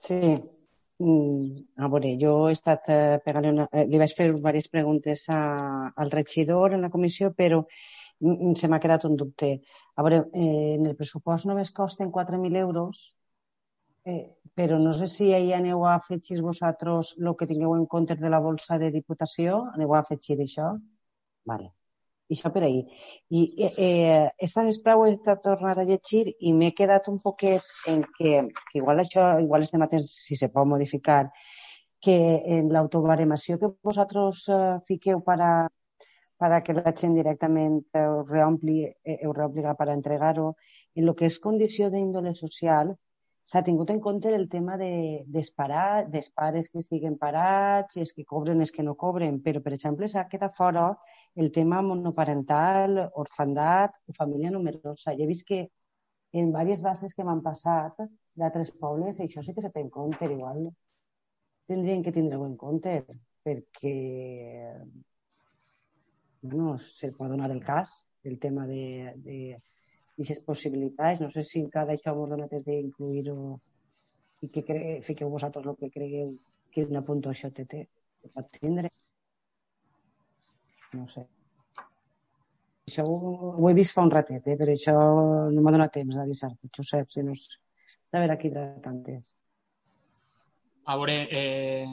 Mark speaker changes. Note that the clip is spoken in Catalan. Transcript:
Speaker 1: Sí. A veure, jo he estat li vaig fer diverses preguntes al regidor en la comissió, però se m'ha quedat un dubte. A veure, en el pressupost només costen 4.000 euros, però no sé si ahir aneu a afegir vosaltres el que tingueu en compte de la bolsa de diputació. Aneu a afegir això? Vale. I això per ahir. I esta vesprada ho he estat tornar a llegir i m'he quedat un poquet en que igual això, igual este mateix, si se pot modificar, que en l'autobaremació que vosaltres fiqueu para que la gent directament ho reobliga per entregar-ho, en el que és condició d'índole social, s'ha tingut en compte el tema dels pares que estiguen parats, els que cobren, els que no cobren, però, per exemple, s'ha quedat fora el tema monoparental, orfandat o família numerosa. Jo he vist que en diverses bases que m'han passat d'altres pobles, això sí que se té en compte, igual tindrien que tindre-ho en compte, perquè bueno, se pot donar el cas, el tema d'aquestes possibilitats. No sé si cada això vos donat és d'incluir-ho i que fiqueu vosaltres el que cregueu que una puntuació té, que pot tindre. No sé. Això ho he vist fa un ratet, però això no m'ha donat temps d'avisar-te, Josep, si no és de veure aquí de tantes.
Speaker 2: A veure,